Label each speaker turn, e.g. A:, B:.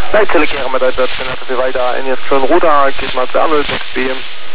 A: Leitzelle kehren wir da, weiter, in jetzt schon Ruder, geht mal zu Arnold, next BM.